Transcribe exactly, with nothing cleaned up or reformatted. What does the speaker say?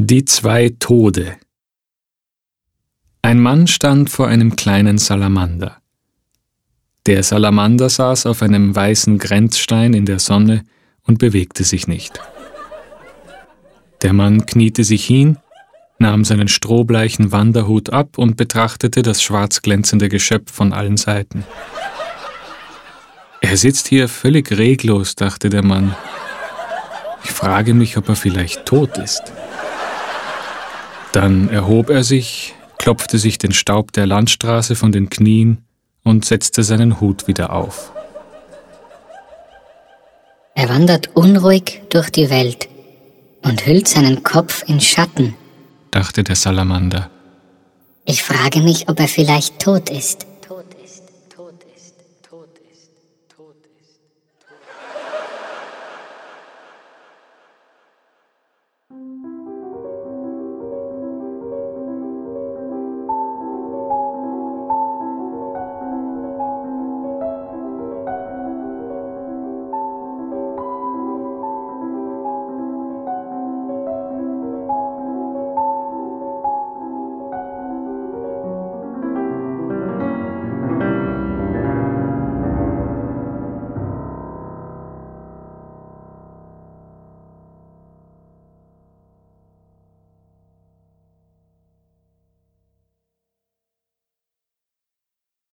Die zwei Tode. Ein Mann stand vor einem kleinen Salamander. Der Salamander saß auf einem weißen Grenzstein in der Sonne und bewegte sich nicht. Der Mann kniete sich hin, nahm seinen strohbleichen Wanderhut ab und betrachtete das schwarz glänzende Geschöpf von allen Seiten. Er sitzt hier völlig reglos, dachte der Mann. Ich frage mich, ob er vielleicht tot ist. Dann erhob er sich, klopfte sich den Staub der Landstraße von den Knien und setzte seinen Hut wieder auf. Er wandert unruhig durch die Welt und hüllt seinen Kopf in Schatten, dachte der Salamander. Ich frage mich, ob er vielleicht tot ist.